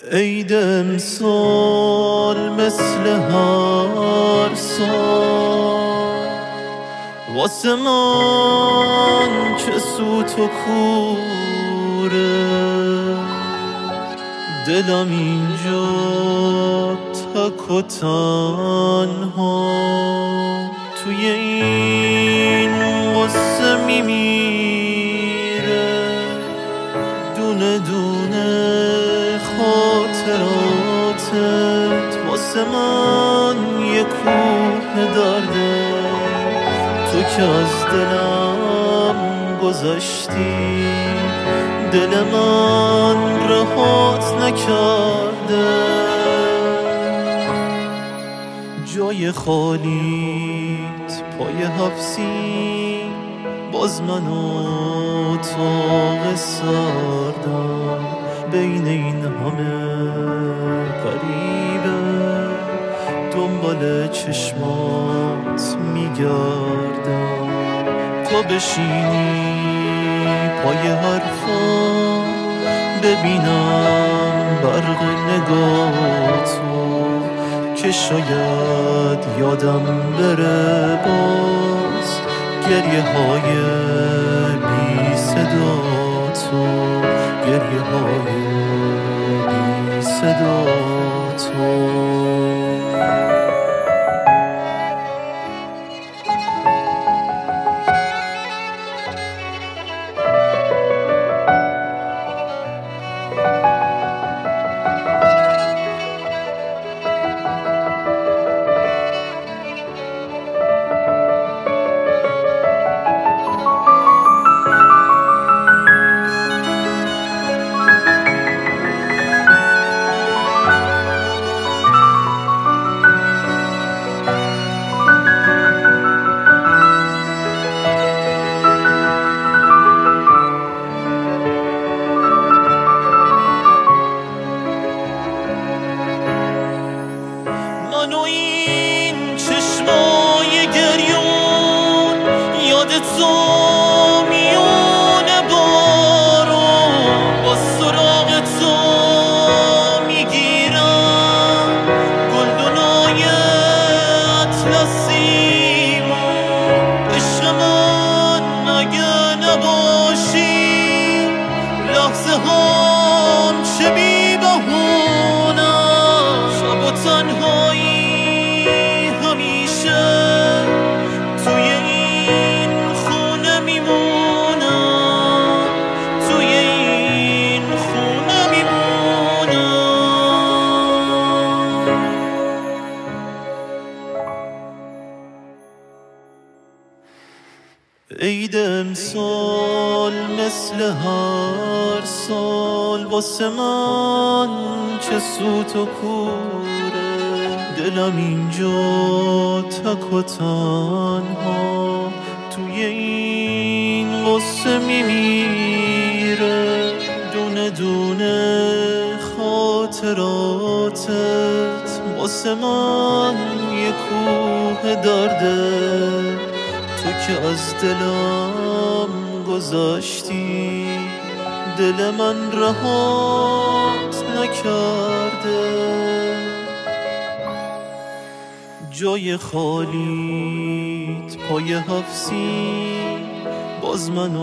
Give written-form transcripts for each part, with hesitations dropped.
عید امسال مثل هر سال واسه من چه سوت و کوره، دلم اینجا تک و تنها توی این غصه میمیره. دونه دونه خاطراتت واسه من یه کوه درده، تو که از دلم گذشتی دل من رهات نکرده. جای خالیت پای حبسی، باز من اتاق سردم بین این همه غریبه، دنبال چشمات میگردم تا بشینی پای حرفم، ببینم برق نگاهتو که شاید یادم بره باز گریه های بی صدا تو، گریه های بی صدا تو. من و این چشمای گریون یاد تو میونه بارون، با سراغ تو میگیرم گلدنای اطلسیمون. عشق من اگه نباشی لحظه هم چه بی بهونم، شب و تنهایی همیشه توی این خونه میمونم، توی این خونه میمونم. عید امسال مثل هر سال واسه من چه سوت و کوره، دلم اینجا تک و تنها توی این غصه میمیره. دونه دونه خاطراتت واسه من یه کوه درده، تو که از دلم گذشتی دل من رهات نکرده. جای خالیت پای حبسی، باز من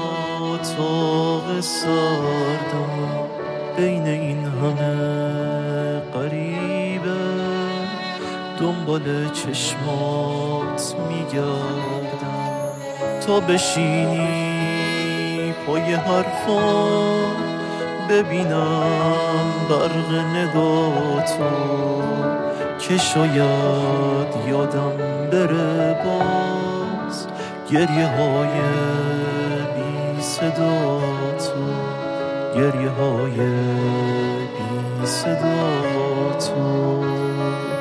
اتاق سردم بین این همه غریبه، دنبال چشمات میگردم تا بشینی پای حرفم، ببینم برق نگاهتو که شاید یادم بره باز گریه های بی صدا تو، گریه های بی صدا تو.